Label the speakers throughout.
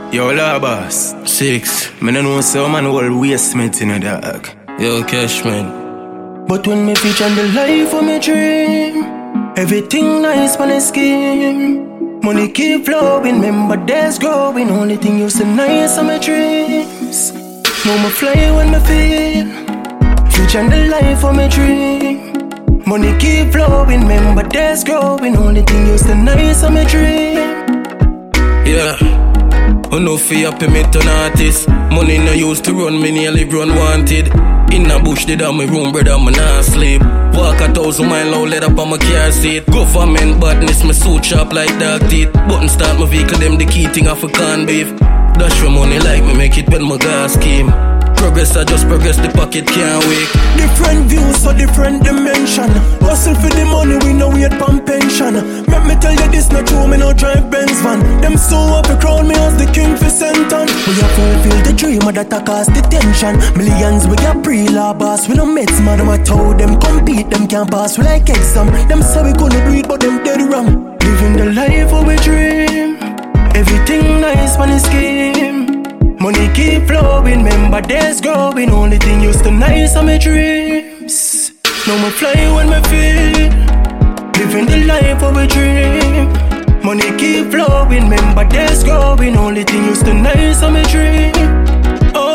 Speaker 1: Yo, Labas.
Speaker 2: 6.
Speaker 1: Me no know some man will waste me in a dog.
Speaker 2: Yo, Cashman.
Speaker 3: But when me feature the life of my dream, everything nice on the scheme. Money keep flowing, remember days growing. Only thing you say nice on my dreams. Now me fly when me feel, feature the life of my dream. Money keep flowing, remember days growing. Only thing you say nice on my dream.
Speaker 2: Yeah. I know fear pay me to an artist. Money no used to run, me nearly run wanted. In a bush, did on my room, brother, me not sleep. Walk 1,000 miles out, let up on my car seat. Government badness, me suit sharp like dog teeth. Button start my vehicle, them the key thing off a can beef. Dash for money like me, make it when my gas scheme. Progress, I just progress, the pocket can't wait.
Speaker 3: Different views for different dimension. Hustle for the money, we know we had pump pension. Let me tell you this, not true, me no drive Benz van. Them so up a crown, me as the king for senton. We have fulfilled the dream, of that a cost the tension. Millions we got pre-law boss, we no meds man. I told them compete, them can't pass, we like exam. Them say we couldn't do it, but them dead wrong. Living the life of we dream, everything nice on the scheme. Money keep flowing, remember days growing. Only thing used to nice on my dreams. Now me fly when me feel, living the life of a dream. Money keep flowing, remember days growing. Only thing used to nice on my dream. Oh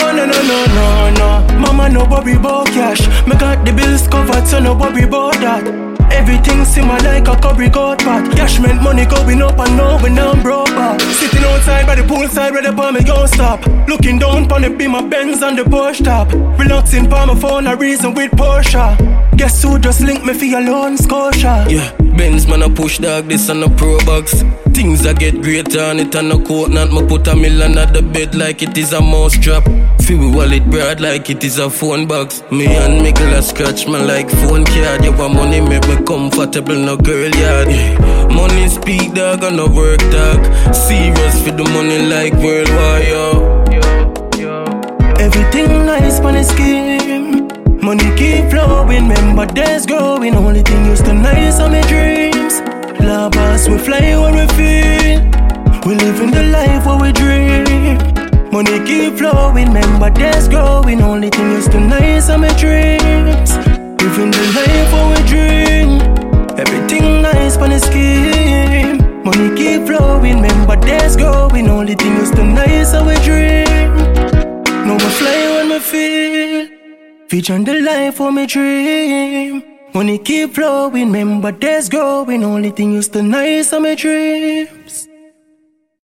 Speaker 3: no, mama no worry about cash. Me got the bills covered, so no worry about that. Everything simmer like a curry goat pot. Cash meant money going up and now we now broke back. Sitting outside by the poolside where the palm me gon' stop. Looking down pon the beam my Benz on the Porsche top. Relaxing pon my phone a reason with Porsche. Guess who just linked me for your loan, Scotia?
Speaker 2: Yeah, Benz man a push dog, this on a pro box. Things I get greater on it and a coat. Not me put a million at the bed like it is a mouse trap. Feel we wallet broad like it is a phone box. Me and Mickle a scratch me like phone card. You want money make me comfortable, no girl yard. Yeah. Money speak dog and no work dog. Serious for the money like World War, yo.
Speaker 3: Everything nice on the scheme. Money keep flowing, remember days growing. Only thing used to nice on my dreams. Labas, we fly when we feel. We living the life what we dream. Money keep flowing, remember days growing. Only thing used to nice on my dreams. Living the life what we dream. Everything nice on the scheme. Money keep flowing, remember days growing. Only thing used to nice on we dream. Now we fly when we feel, feature the life of my dream. Money keep flowing, remember days growing. Only thing used to nice on my dreams.